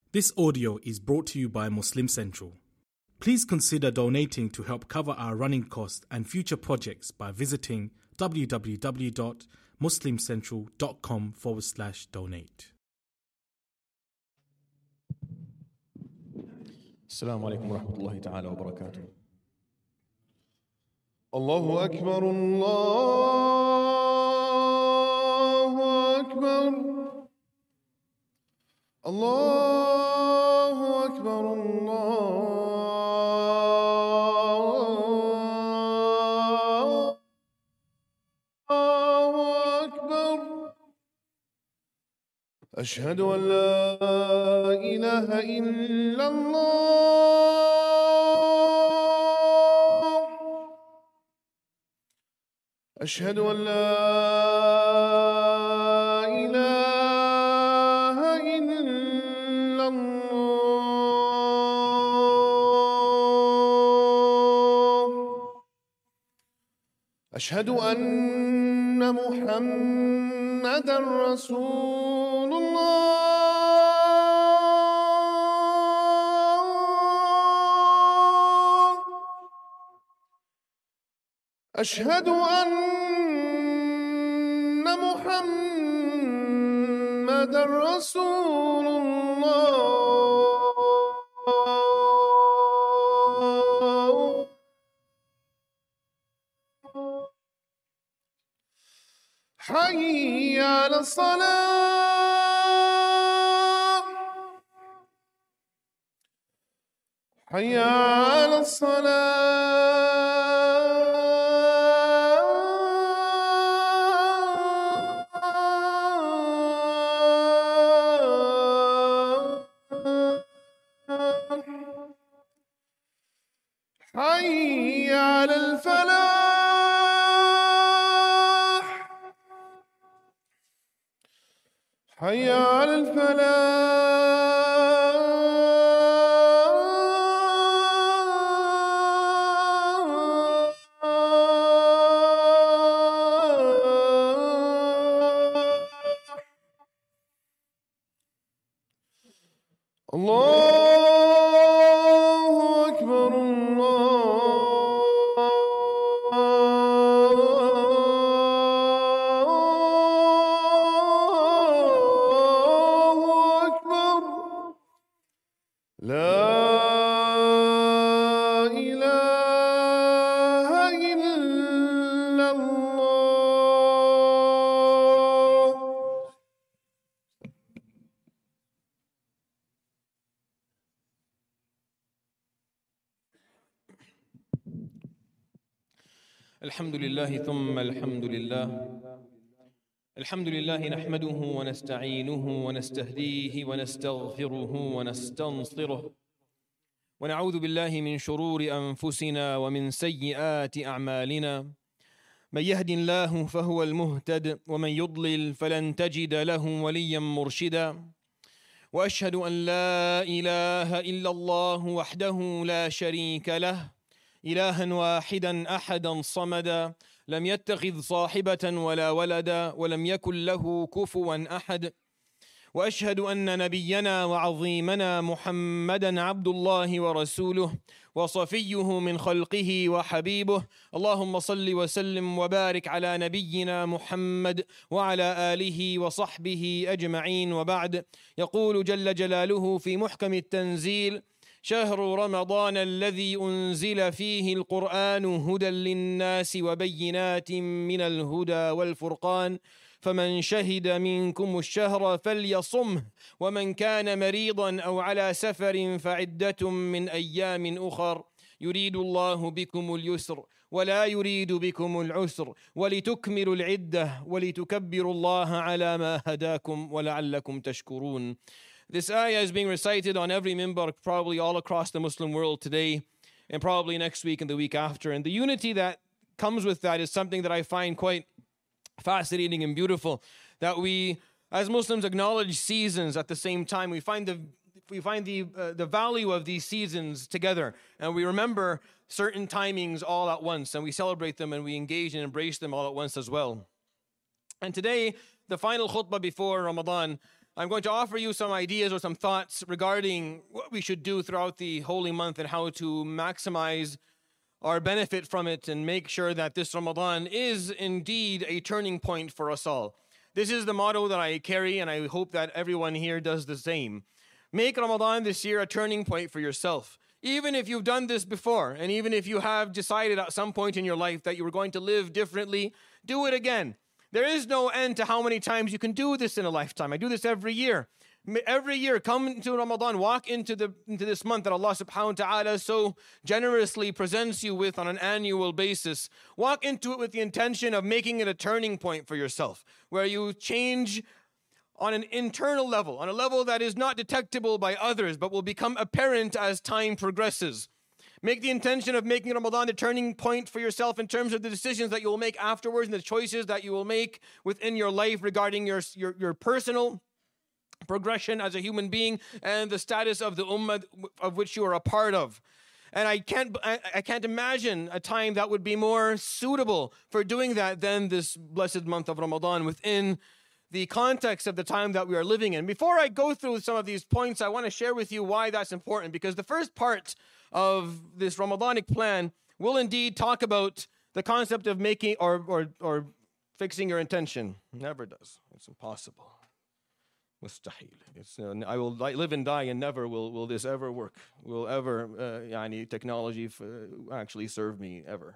This audio is brought to you by Muslim Central. Please consider donating to help cover our running costs and future projects by visiting www.muslimcentral.com/donate. السلام عليكم ورحمة الله تعالى وبركاته. الله أكبر الله أكبر الله أكبر الله أكبر أشهد أن لا إله إلا الله أشهد أن لا إله إلا الله أشهد أن محمدًا رسول الله أشهد أن محمدًا رسول الله حي على الصلاة حي على الصلاة حي على الفلاح حي على الفلاح الله أكبر الله أكبر لا إله إلا الله الحمد لله ثم الحمد لله. الحمد لله نحمده ونستعينه ونستهديه ونستغفره ونستنصره ونعوذ بالله من شرور أنفسنا ومن سيئات أعمالنا. من يهد الله فهو المهتد ومن يضلل فلن تجد له وليا مرشدا. وأشهد أن لا إله إلا الله وحده لا شريك له إلها واحدا أحدا صمدا لم يتخذ صاحبة ولا ولدا ولم يكن له كفوا أحد. وأشهد أن نبينا وعظيمنا محمدا عبد الله ورسوله وصفيه من خلقه وحبيبه. اللهم صل وسلم وبارك على نبينا محمد وعلى آله وصحبه أجمعين، وبعد. يقول جل جلاله في محكم التنزيل: شهر رمضان الذي أنزل فيه القرآن هدى للناس وبينات من الهدى والفرقان، فمن شهد منكم الشهر فليصمه، ومن كان مريضا أو على سفر فعدة من أيام أخر، يريد الله بكم اليسر ولا يريد بكم العسر، ولتكملوا العدة ولتكبروا الله على ما هداكم ولعلكم تشكرون. This ayah is being recited on every minbar, probably all across the Muslim world today, and probably next week and the week after. And the unity that comes with that is something that I find quite fascinating and beautiful. That we, as Muslims, acknowledge seasons at the same time. We find the value of these seasons together, and we remember certain timings all at once, and we celebrate them and we engage and embrace them all at once as well. And today, the final khutbah before Ramadan, I'm going to offer you some ideas or some thoughts regarding what we should do throughout the holy month and how to maximize our benefit from it and make sure that this Ramadan is indeed a turning point for us all. This is the motto that I carry, and I hope that everyone here does the same. Make Ramadan this year a turning point for yourself. Even if you've done this before, and even if you have decided at some point in your life that you were going to live differently, do it again. There is no end to how many times you can do this in a lifetime. I do this every year. Every year, come into Ramadan, walk into this month that Allah subhanahu wa ta'ala so generously presents you with on an annual basis. Walk into it with the intention of making it a turning point for yourself, where you change on an internal level, on a level that is not detectable by others, but will become apparent as time progresses. Make the intention of making Ramadan the turning point for yourself in terms of the decisions that you will make afterwards and the choices that you will make within your life regarding your personal progression as a human being and the status of the ummah of which you are a part of. And I can't imagine a time that would be more suitable for doing that than this blessed month of Ramadan within the context of the time that we are living in. Before I go through some of these points, I want to share with you why that's important, because the first part of this Ramadanic plan will indeed talk about the concept of making or fixing your intention. Never does. It's impossible. Mustahil. I will live and die, and never will this ever work. Will ever technology actually serve me ever.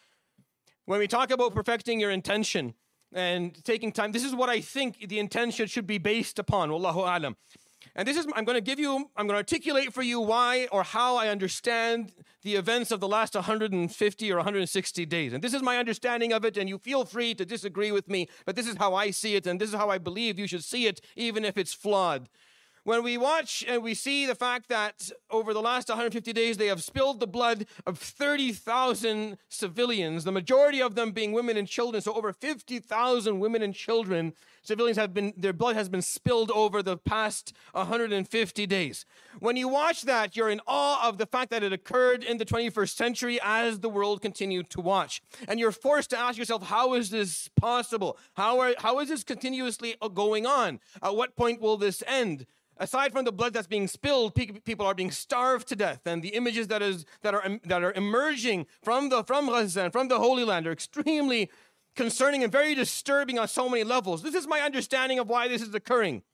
When we talk about perfecting your intention and taking time, this is what I think the intention should be based upon. Wallahu alam. And this is, I'm going to articulate for you why or how I understand the events of the last 150 or 160 days. And this is my understanding of it, and you feel free to disagree with me, but this is how I see it, and this is how I believe you should see it, even if it's flawed. When we watch and we see the fact that over the last 150 days, they have spilled the blood of 30,000 civilians, the majority of them being women and children. So over 50,000 women and children, civilians their blood has been spilled over the past 150 days. When you watch that, you're in awe of the fact that it occurred in the 21st century as the world continued to watch. And you're forced to ask yourself, how is this possible? How is this continuously going on? At what point will this end? Aside from the blood that's being spilled, people are being starved to death, and the images that are emerging from Gaza and from the Holy Land are extremely concerning and very disturbing on so many levels. This is my understanding of why this is occurring.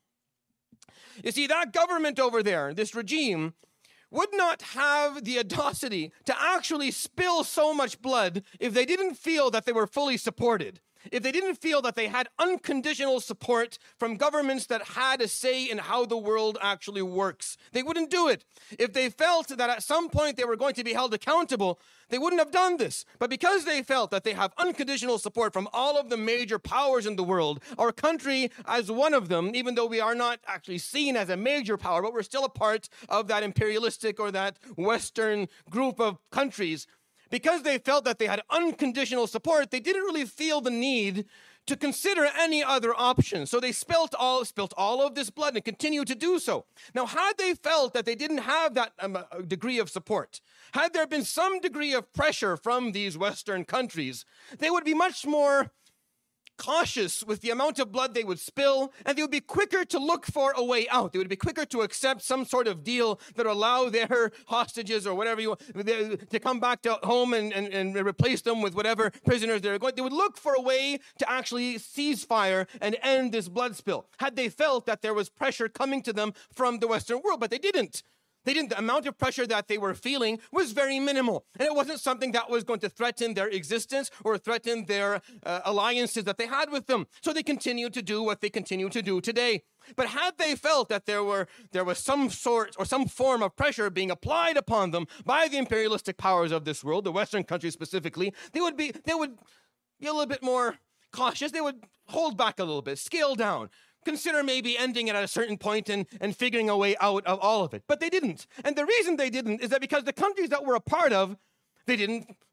You see, that government over there, this regime, would not have the audacity to actually spill so much blood if they didn't feel that they were fully supported. If they didn't feel that they had unconditional support from governments that had a say in how the world actually works, they wouldn't do it. If they felt that at some point they were going to be held accountable, they wouldn't have done this. But because they felt that they have unconditional support from all of the major powers in the world, our country as one of them, even though we are not actually seen as a major power, but we're still a part of that imperialistic or that Western group of countries, because they felt that they had unconditional support, they didn't really feel the need to consider any other option. So they spilt all of this blood and continue to do so. Now, had they felt that they didn't have that degree of support, had there been some degree of pressure from these Western countries, they would be much more cautious with the amount of blood they would spill, and they would be quicker to look for a way out. They would be quicker to accept some sort of deal that would allow their hostages or whatever to come back to home and replace them with whatever prisoners they're going. They would look for a way to actually cease fire and end this blood spill, had they felt that there was pressure coming to them from the Western world, but they didn't. The amount of pressure that they were feeling was very minimal. And it wasn't something that was going to threaten their existence or threaten their alliances that they had with them. So they continued to do what they continue to do today. But had they felt that there was some sort or some form of pressure being applied upon them by the imperialistic powers of this world, the Western countries specifically, they would be a little bit more cautious. They would hold back a little bit, scale down. Consider maybe ending it at a certain point and figuring a way out of all of it. But they didn't. And the reason they didn't is that because the countries that we're a part of, they didn't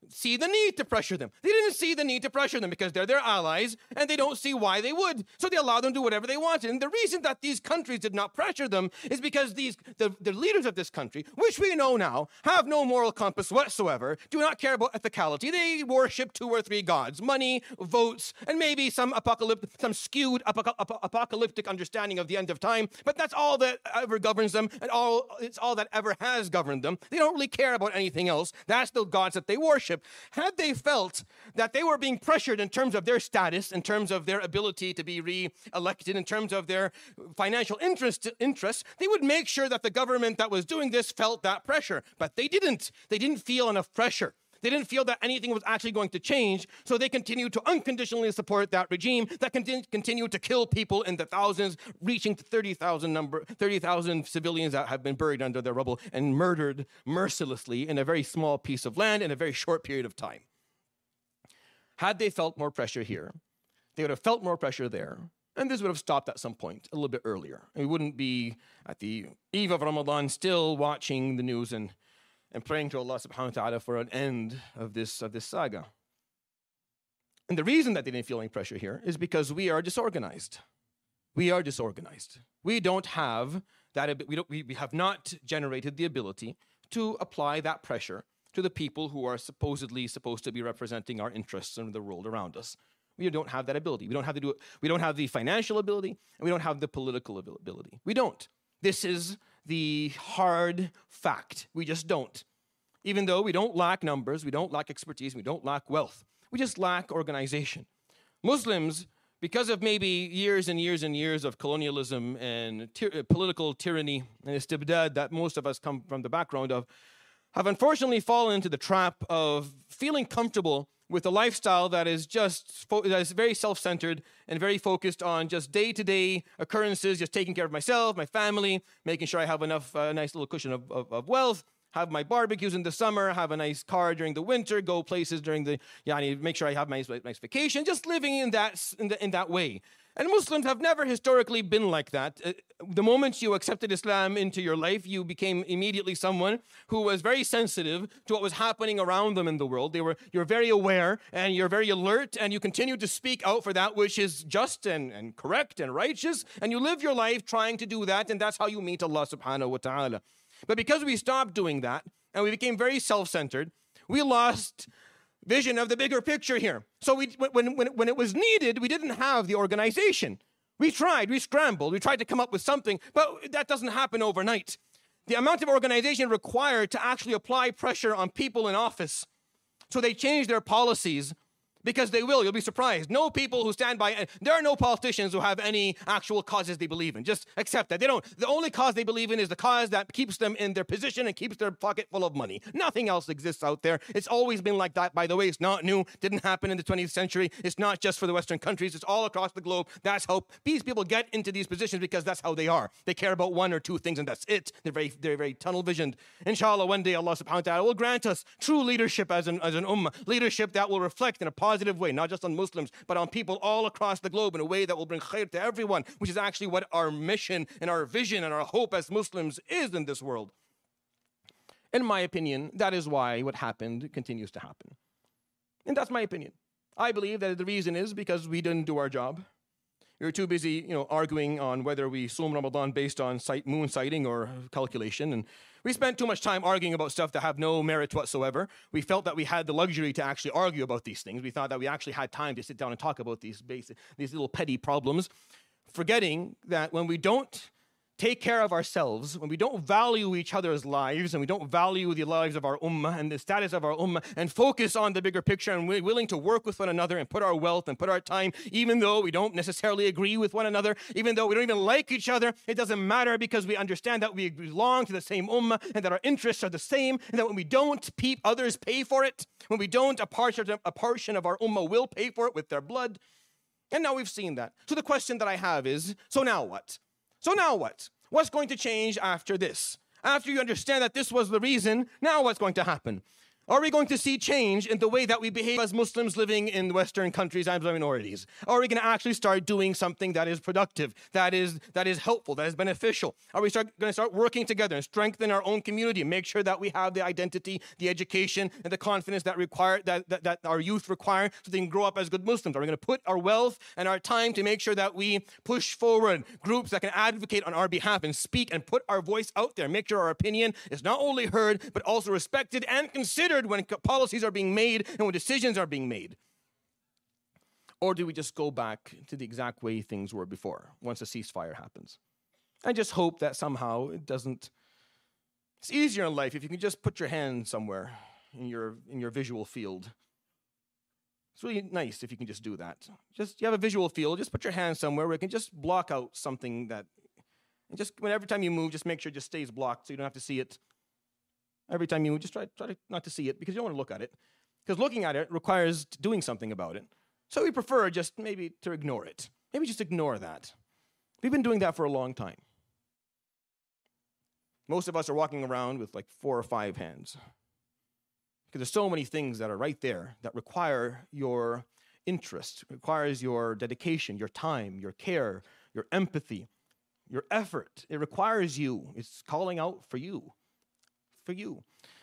see the need to pressure them. They didn't see the need to pressure them because they're their allies and they don't see why they would. So they allow them to do whatever they wanted. And the reason that these countries did not pressure them is because the leaders of this country, which we know now, have no moral compass whatsoever, do not care about ethicality. They worship 2 or 3 gods, money, votes, and maybe some skewed apocalyptic understanding of the end of time. But that's all that ever governs them, and it's all that ever has governed them. They don't really care about anything else. That's the gods that they worship. Had they felt that they were being pressured in terms of their status, in terms of their ability to be re-elected, in terms of their financial interests, they would make sure that the government that was doing this felt that pressure. But they didn't. They didn't feel enough pressure. They didn't feel that anything was actually going to change, so they continued to unconditionally support that regime that continued to kill people in the thousands, reaching to 30,000 civilians that have been buried under their rubble and murdered mercilessly in a very small piece of land in a very short period of time. Had they felt more pressure here, they would have felt more pressure there, and this would have stopped at some point a little bit earlier. We wouldn't be at the eve of Ramadan still watching the news and praying to Allah subhanahu wa ta'ala for an end of this saga. And the reason that they didn't feel any pressure here is because we are disorganized. We are disorganized. We don't have that. We have not generated the ability to apply that pressure to the people who are supposedly supposed to be representing our interests in the world around us. We don't have that ability. We don't have to do it. We don't have the financial ability, and we don't have the political ability. We don't. This is the hard fact. We just don't. Even though we don't lack numbers, we don't lack expertise, we don't lack wealth. We just lack organization. Muslims, because of maybe years and years and years of colonialism and political tyranny and istibdad that most of us come from the background of, have unfortunately fallen into the trap of feeling comfortable with a lifestyle that is very self-centered and very focused on just day-to-day occurrences, just taking care of myself, my family, making sure I have enough, nice little cushion of wealth, have my barbecues in the summer, have a nice car during the winter, go places during the, make sure I have my nice vacation, just living in that way. And Muslims have never historically been like that. The moment you accepted Islam into your life, you became immediately someone who was very sensitive to what was happening around them in the world. You're very aware and you're very alert, and you continue to speak out for that which is just and correct and righteous, and you live your life trying to do that, and that's how you meet Allah subhanahu wa ta'ala. But because we stopped doing that and we became very self-centered, we lost vision of the bigger picture here. So when it was needed, we didn't have the organization. We tried, we scrambled, we tried to come up with something, but that doesn't happen overnight. The amount of organization required to actually apply pressure on people in office so they change their policies, because they will. You'll be surprised. No people who stand by, there are no politicians who have any actual causes they believe in. Just accept that. They don't. The only cause they believe in is the cause that keeps them in their position and keeps their pocket full of money. Nothing else exists out there. It's always been like that, by the way. It's not new. Didn't happen in the 20th century. It's not just for the Western countries. It's all across the globe. That's how these people get into these positions, because that's how they are. They care about 1 or 2 things, and that's it. They're very tunnel visioned. Inshallah, one day Allah subhanahu wa ta'ala will grant us true leadership as an ummah. Leadership that will reflect in a positive way, not just on Muslims, but on people all across the globe in a way that will bring khair to everyone, which is actually what our mission and our vision and our hope as Muslims is in this world. In my opinion, that is why what happened continues to happen. And that's my opinion. I believe that the reason is because we didn't do our job. We were too busy, arguing on whether we Sum Ramadan based on moon sighting or calculation. And we spent too much time arguing about stuff that have no merit whatsoever. We felt that we had the luxury to actually argue about these things. We thought that we actually had time to sit down and talk about these little petty problems, forgetting that when we don't take care of ourselves, when we don't value each other's lives, and we don't value the lives of our ummah and the status of our ummah, and focus on the bigger picture, and we're willing to work with one another and put our wealth and put our time, even though we don't necessarily agree with one another, even though we don't even like each other, it doesn't matter, because we understand that we belong to the same ummah and that our interests are the same, and that when we don't, others pay for it. When we don't, a portion of our ummah will pay for it with their blood. And now we've seen that. So the question that I have is, so now what? So now what? What's going to change after this? After you understand that this was the reason, now what's going to happen? Are we going to see change in the way that we behave as Muslims living in Western countries and minorities? Are we going to actually start doing something that is productive, that is helpful, that is beneficial? Are we going to start working together and strengthen our own community and make sure that we have the identity, the education, and the confidence that our youth require so they can grow up as good Muslims? Are we going to put our wealth and our time to make sure that we push forward groups that can advocate on our behalf and speak and put our voice out there, make sure our opinion is not only heard, but also respected and considered when policies are being made and when decisions are being made? Or do we just go back to the exact way things were before once a ceasefire happens? And just hope that somehow it doesn't. It's easier in life if you can just put your hand somewhere in your visual field. It's really nice if you can just do that. You have a visual field, just put your hand somewhere where it can just block out something that, and just every time you move, just make sure it just stays blocked so you don't have to see it. Every time you move, just try to not to see it because you don't want to look at it. Because looking at it requires doing something about it. So we prefer just maybe to ignore it. Maybe just ignore that. We've been doing that for a long time. Most of us are walking around with like 4 or 5 hands. Because there's so many things that are right there that require your interest, requires your dedication, your time, your care, your empathy, your effort. It requires you. It's calling out for you. For you.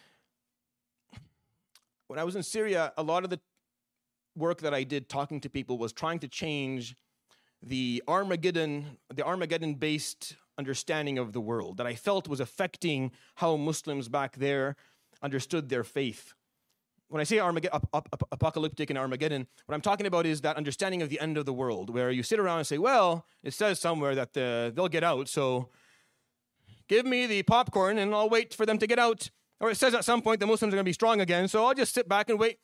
When I was in Syria, a lot of the work that I did talking to people was trying to change the Armageddon-based understanding of the world that I felt was affecting how Muslims back there understood their faith. When I say apocalyptic and Armageddon, what I'm talking about is that understanding of the end of the world, where you sit around and say, well, it says somewhere that they'll get out, so give me the popcorn and I'll wait for them to get out. Or it says at some point the Muslims are going to be strong again, so I'll just sit back and wait.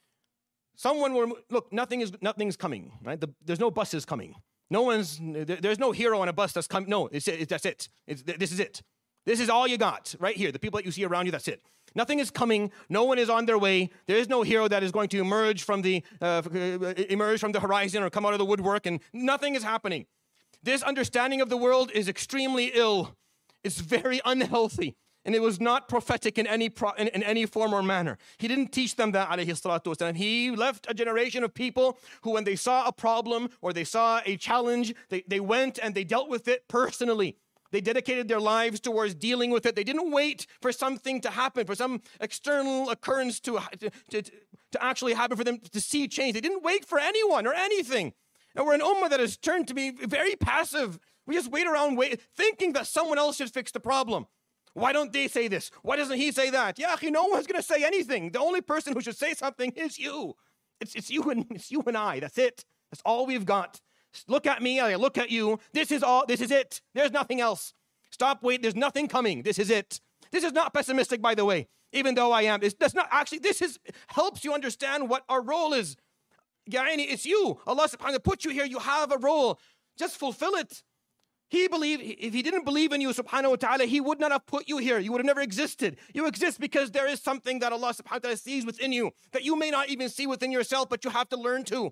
Look, nothing's coming, right? There's no buses coming. There's no hero on a bus that's coming. No, that's it. This is it. This is all you got right here. The people that you see around you, that's it. Nothing is coming. No one is on their way. There is no hero that is going to emerge from the horizon or come out of the woodwork, and nothing is happening. This understanding of the world is extremely ill. It's very unhealthy. And it was not prophetic in any form or manner. He didn't teach them that, alayhi salatu wasalam. He left a generation of people who, when they saw a problem or they saw a challenge, they went and they dealt with it personally. They dedicated their lives towards dealing with it. They didn't wait for something to happen, for some external occurrence to actually happen for them to see change. They didn't wait for anyone or anything. And we're an ummah that has turned to be very passive. We just wait around thinking that someone else should fix the problem. Why don't they say this? Why doesn't he say that? Yeah, no one's going to say anything. The only person who should say something is you. It's you and I. That's it. That's all we've got. Look at me. I look at you. This is all. This is it. There's nothing else. Stop. Wait. There's nothing coming. This is it. This is not pessimistic, by the way. Even though I am. That's not actually. Helps you understand what our role is. Ya'ani, it's you. Allah subhanahu wa ta'ala put you here. You have a role. Just fulfill it. If he didn't believe in you, subhanahu wa ta'ala, he would not have put you here. You would have never existed. You exist because there is something that Allah subhanahu wa ta'ala sees within you that you may not even see within yourself, but you have to learn to.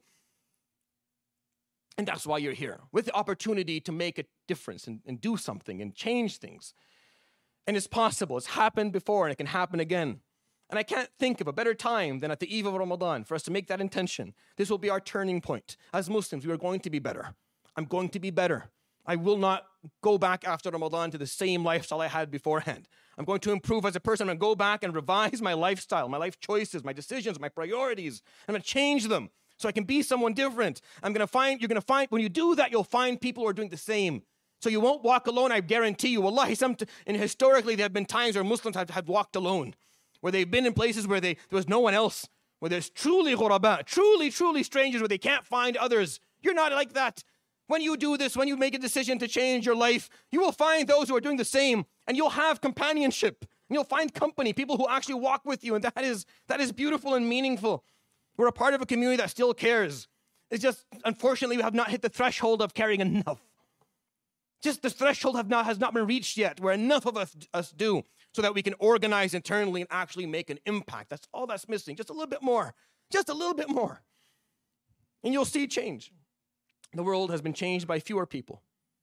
And that's why you're here, with the opportunity to make a difference and do something and change things. And it's possible. It's happened before and it can happen again. And I can't think of a better time than at the eve of Ramadan for us to make that intention. This will be our turning point. As Muslims, we are going to be better. I'm going to be better. I will not go back after Ramadan to the same lifestyle I had beforehand. I'm going to improve as a person. I'm going to go back and revise my lifestyle, my life choices, my decisions, my priorities. I'm going to change them so I can be someone different. You're going to find, when you do that, you'll find people who are doing the same. So you won't walk alone, I guarantee you. Wallahi, and historically, there have been times where Muslims have walked alone, where they've been in places where there was no one else, where there's truly ghuraba, truly strangers, where they can't find others. You're not like that. When you do this, when you make a decision to change your life, you will find those who are doing the same, and you'll have companionship, and you'll find company, people who actually walk with you, and that is beautiful and meaningful. We're a part of a community that still cares. It's just, unfortunately, we have not hit the threshold of caring enough. Just the threshold has not been reached yet, where enough of us do, so that we can organize internally and actually make an impact. That's all that's missing. Just a little bit more. Just a little bit more. And you'll see change. The world has been changed by fewer people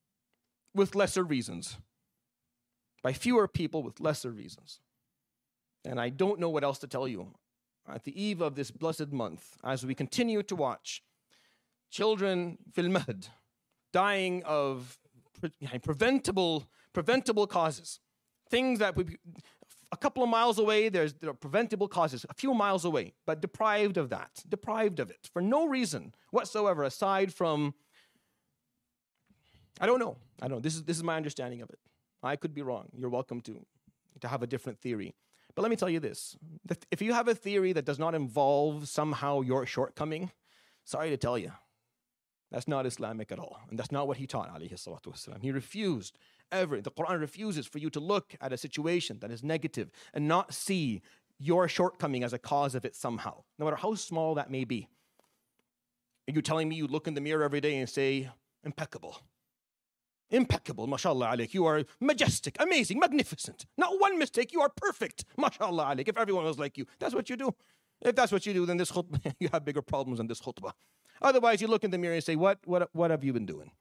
with lesser reasons. By fewer people with lesser reasons. And I don't know what else to tell you. At the eve of this blessed month, as we continue to watch children fil mahd dying of preventable causes, things that a couple of miles away, there are preventable causes, a few miles away, but deprived of it, for no reason whatsoever, aside from, I don't know. This is my understanding of it. I could be wrong. You're welcome to have a different theory. But let me tell you this. If you have a theory that does not involve somehow your shortcoming, sorry to tell you, that's not Islamic at all. And that's not what he taught, alayhi salatu wasalam. He refused the Quran refuses for you to look at a situation that is negative and not see your shortcoming as a cause of it somehow, no matter how small that may be. Are you telling me you look in the mirror every day and say, impeccable, mashallah alayk, you are majestic, amazing, magnificent, not one mistake, you are perfect, mashallah alayk. If everyone was like you, that's what you do. If that's what you do, then this khutbah, you have bigger problems than this khutbah. Otherwise, you look in the mirror and say, what have you been doing?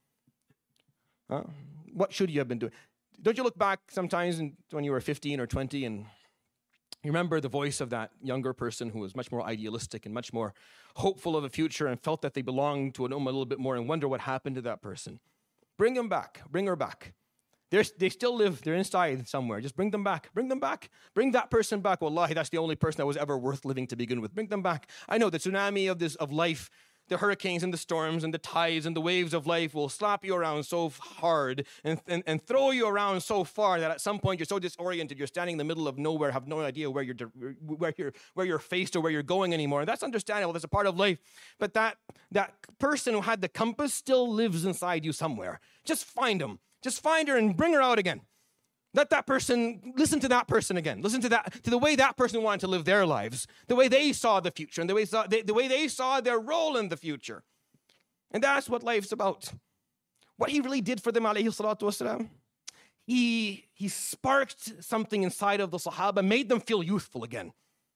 What should you have been doing? Don't you look back sometimes when you were 15 or 20 and you remember the voice of that younger person who was much more idealistic and much more hopeful of the future and felt that they belonged to an ummah a little bit more, and wonder what happened to that person? Bring him back. Bring her back. They still live. They're inside somewhere. Just bring them back. Bring them back. Bring that person back. Wallahi, that's the only person that was ever worth living to begin with. Bring them back. I know the tsunami of life, the hurricanes and the storms and the tides and the waves of life will slap you around so hard and throw you around so far that at some point you're so disoriented, you're standing in the middle of nowhere, have no idea where you're faced or where you're going anymore. And that's understandable. That's a part of life. But that person who had the compass still lives inside you somewhere. Just find him. Just find her and bring her out again. Let that person, listen to that person again. Listen to the way that person wanted to live their lives, the way they saw the future, and the way they saw their role in the future. And that's what life's about. What he really did for them, alayhi salatu wasalam, he sparked something inside of the Sahaba, made them feel youthful again.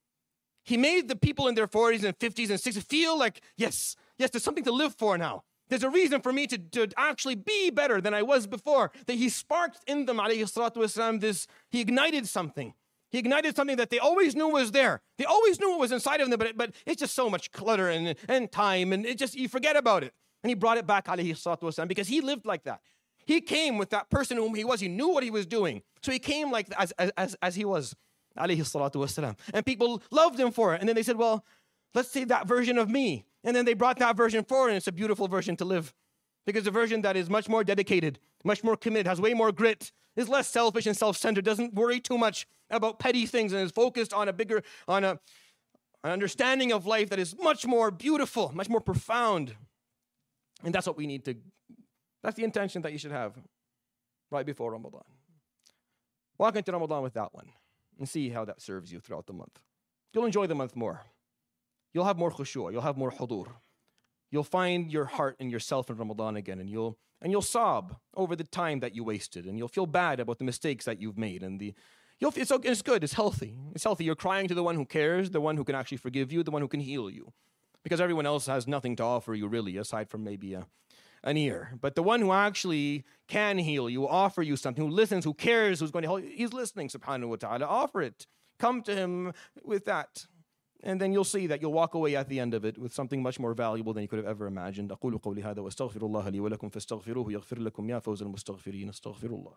He made the people in their 40s and 50s and 60s feel like, yes, there's something to live for now. There's a reason for me to actually be better than I was before. That he sparked in them, alayhi salatu wasalam, he ignited something. He ignited something that they always knew was there. They always knew it was inside of them, but it's just so much clutter and time, and you forget about it. And he brought it back, alayhi salatu wasalam, because he lived like that. He came with that person whom he was. He knew what he was doing. So he came like as he was, alayhi salatu wasalam. And people loved him for it. And then they said, well, let's see that version of me. And then they brought that version forward, and it's a beautiful version to live. Because the version that is much more dedicated, much more committed, has way more grit, is less selfish and self-centered, doesn't worry too much about petty things, and is focused on an understanding of life that is much more beautiful, much more profound. And that's what we need that's the intention that you should have right before Ramadan. Walk into Ramadan with that one and see how that serves you throughout the month. You'll enjoy the month more. You'll have more khushu', you'll have more hudur. You'll find your heart and yourself in Ramadan again, and you'll sob over the time that you wasted, and you'll feel bad about the mistakes that you've made, and it's good, it's healthy. It's healthy. You're crying to the one who cares, the one who can actually forgive you, the one who can heal you. Because everyone else has nothing to offer you really, aside from maybe an ear. But the one who actually can heal you, offer you something, who listens, who cares, who's going to help you, he's listening, subhanahu wa ta'ala. Offer it. Come to him with that. And then you'll see that you'll walk away at the end of it with something much more valuable than you could have ever imagined. أقول قولي هذا وأستغفر الله لي ولكم فاستغفروه يغفر لكم يا فوز المستغفرين استغفر الله.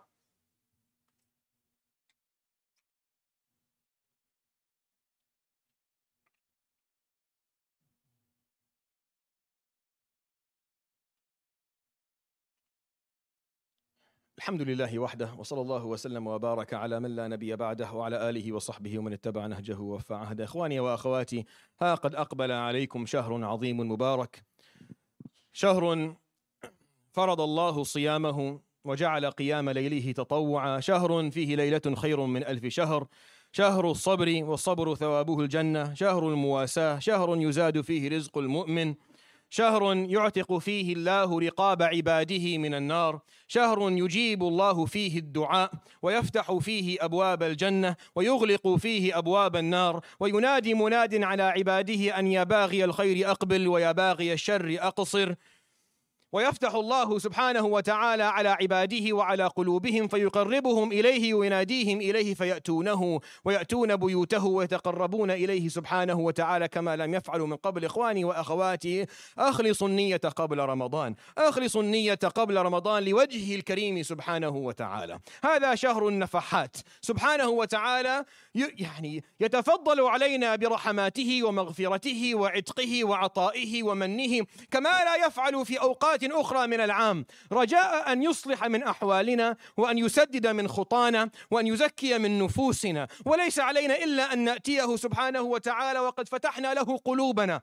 الحمد لله وحده وصلى الله وسلم وبارك على من لا نبي بعده وعلى آله وصحبه ومن اتبع نهجه ووفى عهده. إخواني وأخواتي، ها قد أقبل عليكم شهر عظيم مبارك، شهر فرض الله صيامه وجعل قيام ليله تطوعا، شهر فيه ليلة خير من 1000 شهر، شهر الصبر والصبر ثوابه الجنة، شهر المواساة، شهر يزاد فيه رزق المؤمن، شهر يعتق فيه الله رقاب عباده من النار، شهر يجيب الله فيه الدعاء ويفتح فيه أبواب الجنة ويغلق فيه أبواب النار، وينادي مناد على عباده أن يا باغي الخير أقبل ويا باغي الشر أقصر، ويفتح الله سبحانه وتعالى على عباده وعلى قلوبهم فيقربهم إليه ويناديهم إليه فيأتونه ويأتون بيوته ويتقربون إليه سبحانه وتعالى كما لم يفعلوا من قبل. إخواني وأخواتي، أخلصوا النية قبل رمضان، أخلصوا النية قبل رمضان لوجهه الكريم سبحانه وتعالى. هذا شهر النفحات. سبحانه وتعالى يعني يتفضل علينا برحماته ومغفرته وعتقه وعطائه ومنه كما لا يفعل في أوقات أخرى من العام، رجاء أن يصلح من أحوالنا وأن يسدد من خطانا وأن يزكي من نفوسنا. وليس علينا إلا أن نأتيه سبحانه وتعالى وقد فتحنا له قلوبنا،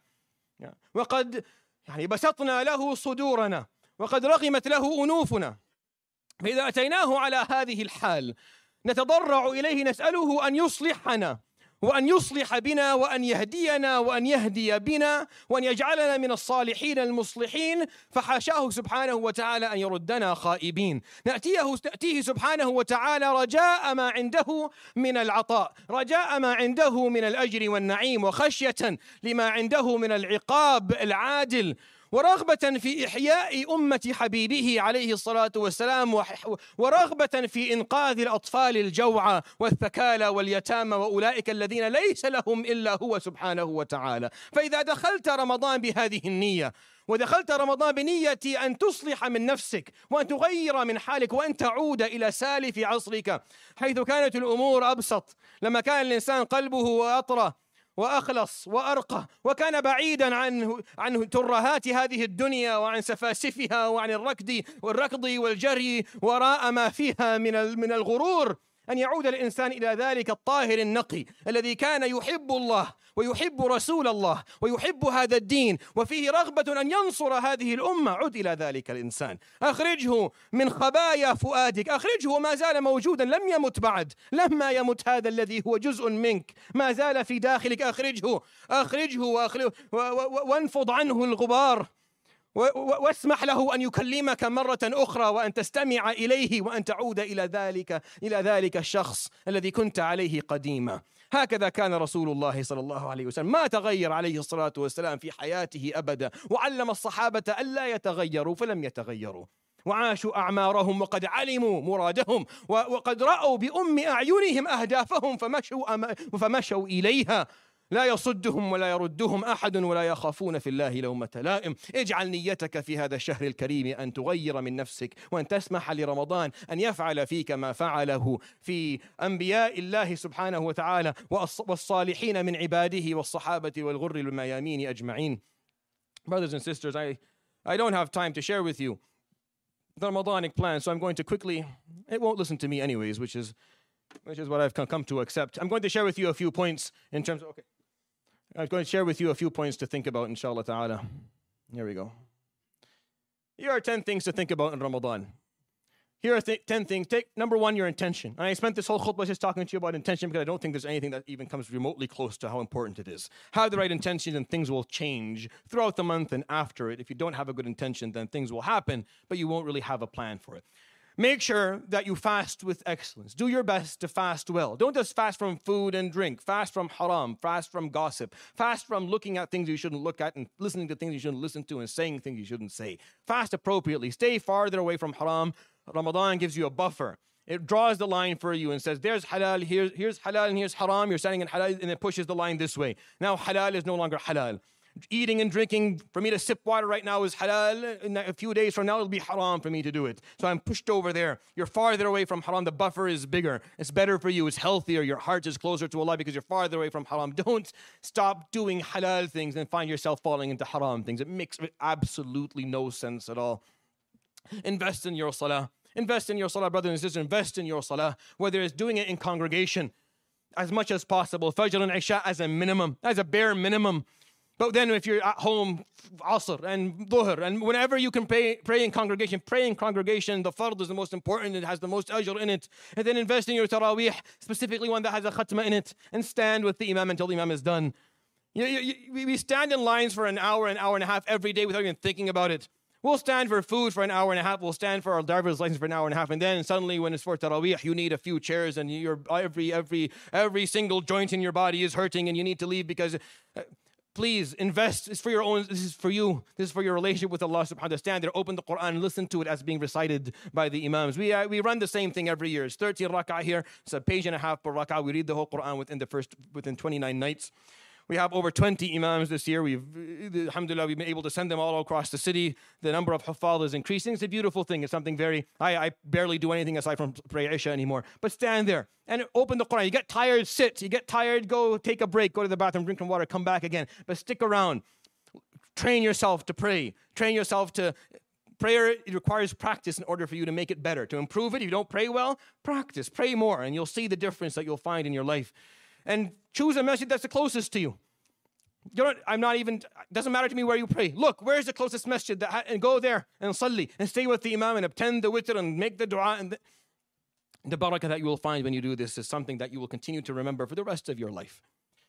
وقد بسطنا له صدورنا، وقد رغمت له أنوفنا. فإذا أتيناه على هذه الحال نتضرع إليه نسأله أن يصلحنا وأن يصلح بنا وأن يهدينا وأن يهدي بنا وأن يجعلنا من الصالحين المصلحين، فحاشاه سبحانه وتعالى أن يردنا خائبين. نأتيه سبحانه وتعالى رجاء ما عنده من العطاء، رجاء ما عنده من الأجر والنعيم، وخشية لما عنده من العقاب العادل، ورغبة في إحياء أمة حبيبه عليه الصلاة والسلام، ورغبة في إنقاذ الأطفال الجوعى والثكالى واليتامى وأولئك الذين ليس لهم إلا هو سبحانه وتعالى. فإذا دخلت رمضان بهذه النية، ودخلت رمضان بنية أن تصلح من نفسك وأن تغير من حالك وأن تعود إلى سالف عصرك حيث كانت الأمور أبسط، لما كان الإنسان قلبه أطرى وأخلص وأرقى، وكان بعيدا عن ترهات هذه الدنيا وعن سفاسفها وعن الركض والجري وراء ما فيها من الغرور، أن يعود الإنسان إلى ذلك الطاهر النقي الذي كان يحب الله ويحب رسول الله ويحب هذا الدين وفيه رغبة أن ينصر هذه الأمة. عد إلى ذلك الإنسان، أخرجه من خبايا فؤادك، أخرجه ما زال موجودا، لم يمت بعد، لما يمت هذا الذي هو جزء منك ما زال في داخلك. أخرجه وانفض عنه الغبار، واسمح له أن يكلمك مرة أخرى وأن تستمع إليه وأن تعود إلى ذلك الشخص الذي كنت عليه قديما. هكذا كان رسول الله صلى الله عليه وسلم، ما تغير عليه الصلاة والسلام في حياته أبدا، وعلم الصحابة ألا يتغيروا فلم يتغيروا، وعاشوا أعمارهم وقد علموا مرادهم وقد رأوا بأم أعينهم أهدافهم فمشوا إليها، لا يصدهم ولا يردهم أحد ولا يخافون في الله لومة لائم. اجعل نيتك في هذا الشهر الكريم أن تغير من نفسك وأن تسمح لرمضان أن يفعل فيك ما فعله في أنبياء الله سبحانه وتعالى والصالحين من عباده والصحابة والغر الميامين أجمعين. Brothers and sisters, I don't have time to share with you the Ramadanic plan, so I'm going to quickly, it won't listen to me anyways, which is what I've come to accept. I'm going to share with you a few points in terms of, I'm going to share with you a few points to think about, inshallah ta'ala. Here we go. Here are 10 things to think about in Ramadan. Here are 10 things. Take number 1, your intention. And I spent this whole khutbah just talking to you about intention because I don't think there's anything that even comes remotely close to how important it is. Have the right intention and things will change throughout the month and after it. If you don't have a good intention, then things will happen, but you won't really have a plan for it. Make sure that you fast with excellence. Do your best to fast well. Don't just fast from food and drink. Fast from haram. Fast from gossip. Fast from looking at things you shouldn't look at and listening to things you shouldn't listen to and saying things you shouldn't say. Fast appropriately. Stay farther away from haram. Ramadan gives you a buffer. It draws the line for you and says, there's halal, here's halal, and here's haram. You're standing in halal, and it pushes the line this way. Now halal is no longer halal. Eating and drinking, for me to sip water right now is halal. In a few days from now, it'll be haram for me to do it. So I'm pushed over there. You're farther away from haram. The buffer is bigger. It's better for you. It's healthier. Your heart is closer to Allah because you're farther away from haram. Don't stop doing halal things and find yourself falling into haram things. It makes absolutely no sense at all. Invest in your salah. Invest in your salah, brothers and sisters. Invest in your salah, whether it's doing it in congregation as much as possible. Fajr and Isha as a minimum, as a bare minimum. But then if you're at home, Asr and Dhuhr, and whenever you can pray in congregation, the fard is the most important, it has the most ajr in it. And then invest in your Taraweeh, specifically one that has a khatma in it, and stand with the Imam until the Imam is done. We stand in lines for an hour and a half every day without even thinking about it. We'll stand for food for an hour and a half. We'll stand for our driver's license for an hour and a half. And then suddenly when it's for Taraweeh, you need a few chairs and every single joint in your body is hurting and you need to leave because... Please invest. It's for your own. This is for you. This is for your relationship with Allah subhanahu wa ta'ala. Stand there, open the Quran, listen to it as being recited by the Imams. We run the same thing every year. It's 13 rak'ah here. It's a page and a half per rak'ah. We read the whole Quran within 29 nights. We have over 20 Imams this year. Alhamdulillah, we've been able to send them all across the city. The number of Huffaz is increasing. It's a beautiful thing. It's something I barely do anything aside from pray Isha anymore. But stand there and open the Quran. You get tired, sit. You get tired, go take a break, go to the bathroom, drink some water, come back again. But stick around. Train yourself to pray. Train yourself to... Prayer, it requires practice in order for you to make it better. To improve it, if you don't pray well, practice. Pray more, and you'll see the difference that you'll find in your life. And choose a masjid that's the closest to you. Doesn't matter to me where you pray. Look, where's the closest masjid? And go there and salli and stay with the imam and attend the witr and make the dua. And the barakah that you will find when you do this is something that you will continue to remember for the rest of your life.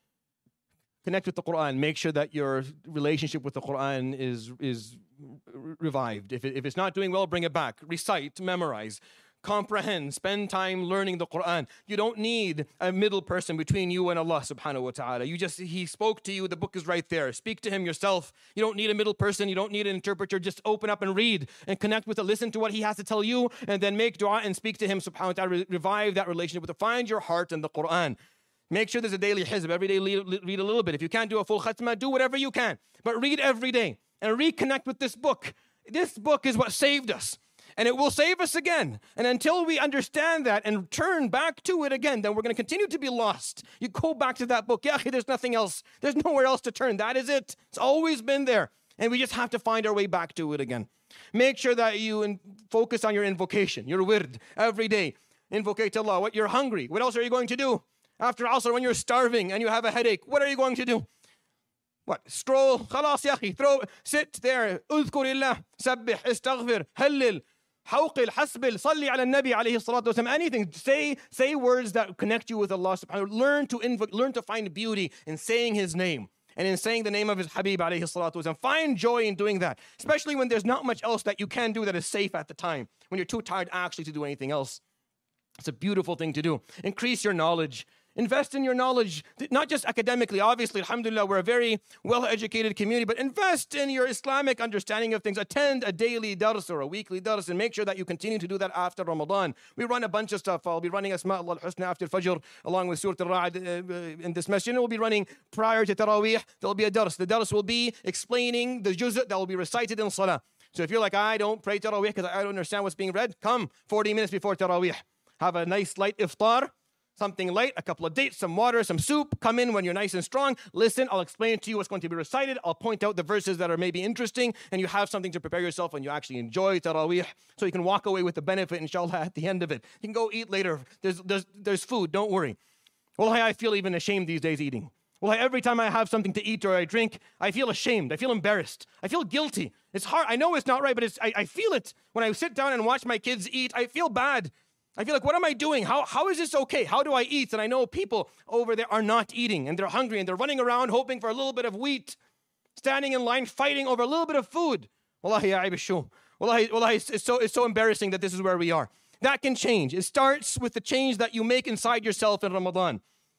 Connect with the Quran. Make sure that your relationship with the Quran is revived. If it's not doing well, bring it back. Recite, memorize. Comprehend, spend time learning the Quran. You don't need a middle person between you and Allah subhanahu wa ta'ala. He spoke to you, the book is right there. Speak to him yourself. You don't need a middle person, you don't need an interpreter. Just open up and read and connect with it. Listen to what he has to tell you and then make dua and speak to him subhanahu wa ta'ala. Revive that relationship with it. Find your heart in the Quran. Make sure there's a daily hizb. Every day read a little bit. If you can't do a full khatma, do whatever you can. But read every day and reconnect with this book. This book is what saved us. And it will save us again. And until we understand that and turn back to it again, then we're going to continue to be lost. You go back to that book. Yeah, there's nothing else. There's nowhere else to turn. That is it. It's always been there. And we just have to find our way back to it again. Make sure that you focus on your invocation, your wird, every day. Invocate Allah. What you're hungry. What else are you going to do? After Asr, when you're starving and you have a headache, what are you going to do? What? Scroll. Khalas ya akhi. Sit there. اذكر الله. سبح. استغفر. هلل. حوقل, حسبل, صلي على النبي عليه الصلاة والسلام. Anything. Say words that connect you with Allah subhanahu wa ta'ala. Learn to find beauty in saying His name and in saying the name of His Habib alayhi salatu wasalam. Find joy in doing that, especially when there's not much else that you can do that is safe at the time, when you're too tired actually to do anything else. It's a beautiful thing to do. Increase your knowledge. Invest in your knowledge, not just academically. Obviously, alhamdulillah, we're a very well-educated community, but invest in your Islamic understanding of things. Attend a daily dars or a weekly dars and make sure that you continue to do that after Ramadan. We run a bunch of stuff. I'll be running Asma' Allah al-Husna after Fajr, along with Surah Al-Ra'd in this masjid. We'll be running prior to Taraweeh. There'll be a dars. The dars will be explaining the juz' that will be recited in Salah. So if you're like, I don't pray Taraweeh because I don't understand what's being read, come 40 minutes before Taraweeh. Have a nice light iftar. Something light, a couple of dates, some water, some soup. Come in when you're nice and strong. Listen, I'll explain to you what's going to be recited. I'll point out the verses that are maybe interesting, and you have something to prepare yourself when you actually enjoy Taraweeh, so you can walk away with the benefit, inshallah, at the end of it. You can go eat later. There's food, don't worry. Wallahi, I feel even ashamed these days eating. Wallahi, every time I have something to eat or I drink, I feel ashamed. I feel embarrassed. I feel guilty. It's hard. I know it's not right, but I feel it. When I sit down and watch my kids eat, I feel bad. I feel like, what am I doing? How is this okay? How do I eat? And I know people over there are not eating and they're hungry and they're running around hoping for a little bit of wheat, standing in line fighting over a little bit of food. Wallahi, ya ibishu. Wallahi, it's so embarrassing that this is where we are. That can change. It starts with the change that you make inside yourself in Ramadan.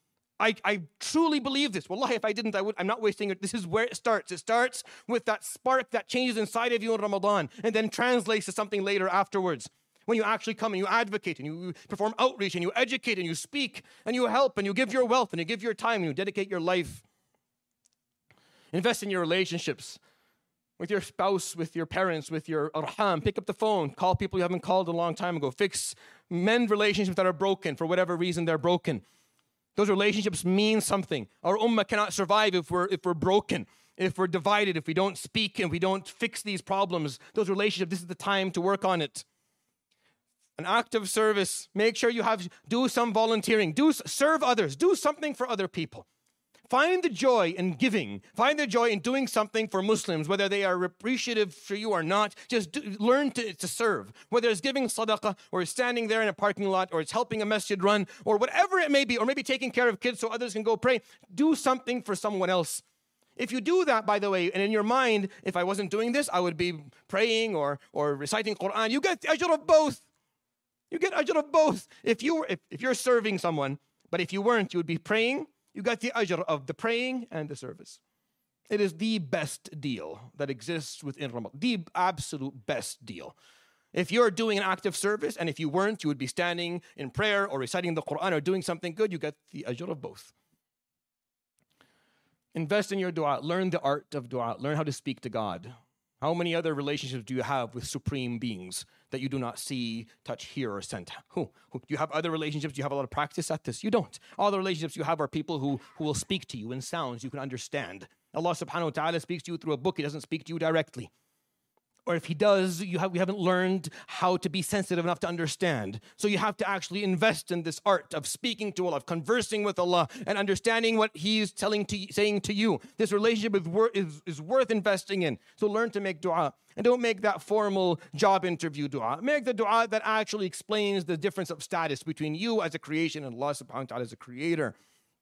I truly believe this. Wallahi, if I didn't, I'm not wasting it. This is where it starts. It starts with that spark that changes inside of you in Ramadan and then translates to something later afterwards. When you actually come and you advocate and you perform outreach and you educate and you speak and you help and you give your wealth and you give your time and you dedicate your life. Invest in your relationships with your spouse, with your parents, with your arham. Pick up the phone. Call people you haven't called a long time ago. Mend relationships that are broken for whatever reason they're broken. Those relationships mean something. Our ummah cannot survive if we're broken, if we're divided, if we don't speak and we don't fix these problems. Those relationships, this is the time to work on it. An act of service. Make sure do some volunteering. Serve others. Do something for other people. Find the joy in giving. Find the joy in doing something for Muslims, whether they are appreciative for you or not. Just learn to serve. Whether it's giving sadaqah, or it's standing there in a parking lot, or it's helping a masjid run, or whatever it may be, or maybe taking care of kids so others can go pray. Do something for someone else. If you do that, by the way, and in your mind, if I wasn't doing this, I would be praying or reciting Quran. You get the ajr of both. You get ajr of both. If you're serving someone, but if you weren't, you would be praying. You got the ajr of the praying and the service. It is the best deal that exists within Ramadan. The absolute best deal. If you're doing an active service, and if you weren't, you would be standing in prayer or reciting the Quran or doing something good, you get the ajr of both. Invest in your dua. Learn the art of dua. Learn how to speak to God. How many other relationships do you have with supreme beings that you do not see, touch, hear, or sense? Who? Do you have other relationships? Do you have a lot of practice at this? You don't. All the relationships you have are people who will speak to you in sounds you can understand. Allah subhanahu wa ta'ala speaks to you through a book. He doesn't speak to you directly. Or if he does, we haven't learned how to be sensitive enough to understand. So you have to actually invest in this art of speaking to Allah, of conversing with Allah, and understanding what he is saying to you. This relationship is worth investing in. So learn to make dua. And don't make that formal job interview dua. Make the dua that actually explains the difference of status between you as a creation and Allah subhanahu wa ta'ala as a creator.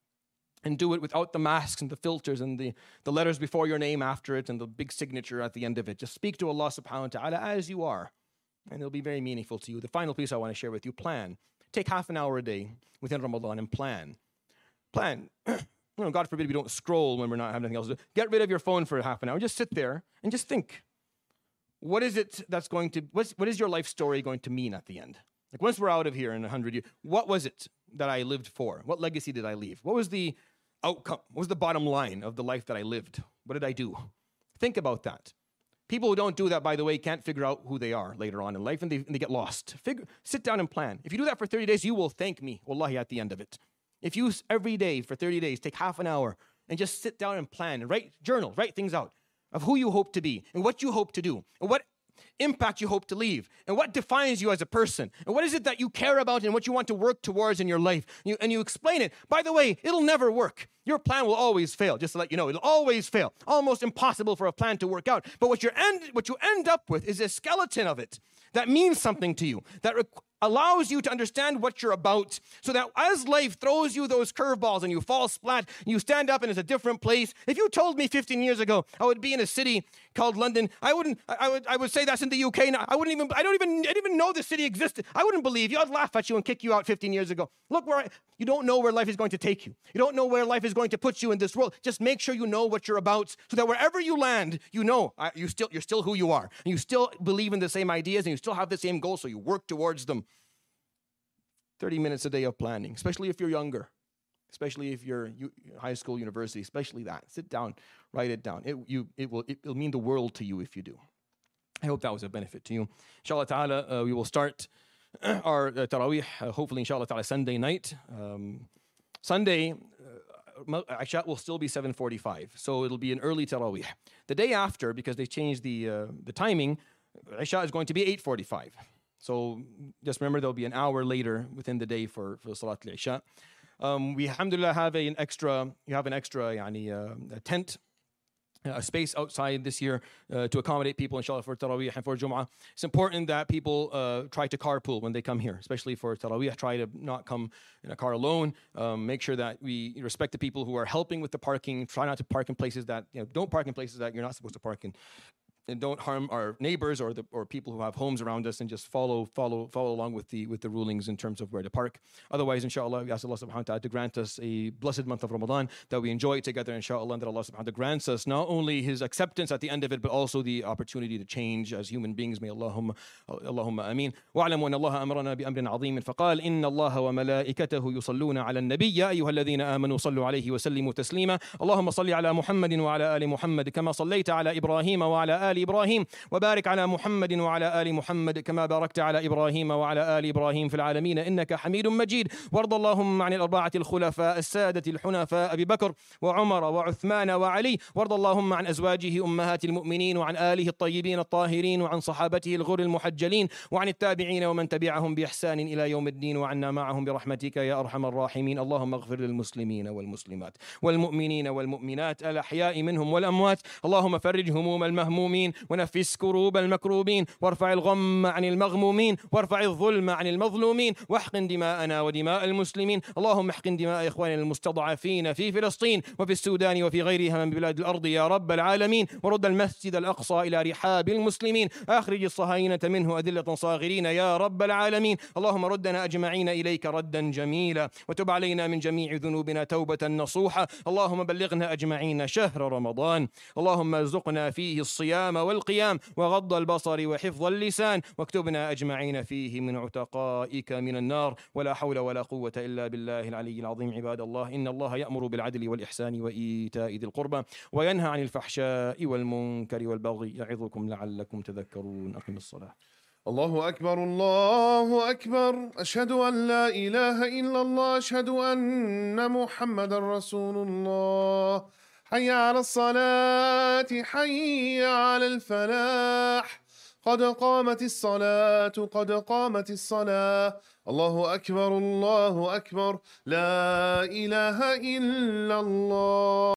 And do it without the masks and the filters and the letters before your name after it and the big signature at the end of it. Just speak to Allah subhanahu wa ta'ala as you are. And it'll be very meaningful to you. The final piece I want to share with you, plan. Take half an hour a day within Ramadan and plan. Plan. God forbid we don't scroll when we're not having anything else to do. Get rid of your phone for half an hour. Just sit there and just think. What is it that's going to, what is your life story going to mean at the end? Like once we're out of here in 100 years, what was it that I lived for? What legacy did I leave? What was the outcome? What was the bottom line of the life that I lived? What did I do? Think about that. People who don't do that, by the way, can't figure out who they are later on in life, and they get lost. Sit down and plan. If you do that for 30 days, you will thank me, wallahi, at the end of it. If you every day for 30 days, take half an hour and just sit down and plan and write things out of who you hope to be and what you hope to do and what impact you hope to leave, and what defines you as a person, and what is it that you care about and what you want to work towards in your life. And you explain it. By the way, it'll never work. Your plan will always fail, just to let you know. It'll always fail. Almost impossible for a plan to work out. But what you end up with is a skeleton of it that means something to you, that allows you to understand what you're about, so that as life throws you those curveballs and you fall splat, and you stand up and it's a different place. If you told me 15 years ago I would be in a city called London, I would say that's in the UK now. I didn't even know the city existed. I wouldn't believe you. I'd laugh at you and kick you out 15 years ago. Look you don't know where life is going to take you. You don't know where life is going to put you in this world. Just make sure you know what you're about, so that wherever you land, you know you're still who you are, and you still believe in the same ideas, and you still have the same goals, so you work towards them. 30 minutes a day of planning, especially if you're younger, especially if you're high school, university, especially that. Sit down, write it down. It'll mean the world to you if you do. I hope that was a benefit to you. Inshallah ta'ala, we will start our Taraweeh, hopefully inshallah ta'ala Sunday night. Sunday, Isha will still be 7:45, so it'll be an early Taraweeh. The day after, because they changed the timing, Isha is going to be 8:45. So just remember, there'll be an hour later within the day for Salat al-Isha. We alhamdulillah have an extra a tent, a space outside this year to accommodate people, inshallah, for Taraweeh and for Jum'ah. It's important that people try to carpool when they come here, especially for Taraweeh. Try to not come in a car alone. Make sure that we respect the people who are helping with the parking. Try not to park in places that, don't park in places that you're not supposed to park in. And don't harm our neighbors or people who have homes around us, and just follow along with the rulings in terms of where to park. Otherwise, inshallah, we ask Allah subhanahu wa ta'ala to grant us a blessed month of Ramadan, that we enjoy it together, inshallah, and that Allah subhanahu wa ta'ala grants us not only His acceptance at the end of it, but also the opportunity to change as human beings. May Allahumma ameen. وَاعْلَمُوا أَنَّ اللَّهَ أَمَرَنَا بِأَمْرٍ عَظِيمٍ فَقَالَ إِنَّ اللَّهَ وَمَلَائِكَتَهُ يُصَلُّونَ عَلَى النَّبِيِّ يَا أَيُّهَا الَّذِينَ آمَنُوا صَلُّوا عَلَيْهِ وَسَلِّمُوا تَسْلِيمًا اللهم صل على محمد وعلى آل محمد كما صليت على إبراهيم وعلى آل إبراهيم وبارك على محمد وعلى آل محمد كما باركت على إبراهيم وعلى آل إبراهيم في العالمين إنك حميد مجيد. وارض اللهم عن الأربعة الخلفاء السادة الحنفاء أبي بكر وعمر وعثمان وعلي. وارض اللهم عن أزواجه أمهات المؤمنين وعن آله الطيبين الطاهرين وعن صحابته الغر المحجلين وعن التابعين ومن تبعهم بإحسان إلى يوم الدين وعنا معهم برحمتك يا أرحم الراحمين. اللهم اغفر للمسلمين والمسلمات والمؤمنين والمؤمنات الأحياء منهم والأموات. اللهم فرج هموم المهمومين المهمومين ونفس كروب المكروبين وارفع الغم عن المغمومين وارفع الظلم عن المظلومين واحقن دماءنا ودماء المسلمين. اللهم احقن دماء إخواننا المستضعفين في فلسطين وفي السودان وفي غيرها من بلاد الأرض يا رب العالمين، ورد المسجد الأقصى إلى رحاب المسلمين، أخرج الصهاينة منه أذلة صاغرين يا رب العالمين. اللهم ردنا أجمعين إليك ردا جميلا، وتب علينا من جميع ذنوبنا توبة نصوحة. اللهم بلغنا أجمعين شهر رمضان، اللهم ارزقنا فيه الصيام والقيام وغض البصر وحفظ اللسان، واكتبنا أجمعين فيه من عتقائك من النار. ولا حول ولا قوة إلا بالله العلي العظيم. عباد الله، إن الله يأمر بالعدل والإحسان وإيتاء ذي القربى وينهى عن الفحشاء والمنكر والبغي يعظكم لعلكم تذكرون. أقم الصلاة. الله أكبر الله أكبر، أشهد أن لا إله إلا الله، أشهد أن محمد رسول الله. حي على الصلاة، حي على الفلاح، قد قامت الصلاة قد قامت الصلاة. الله أكبر الله أكبر، لا إله إلا الله.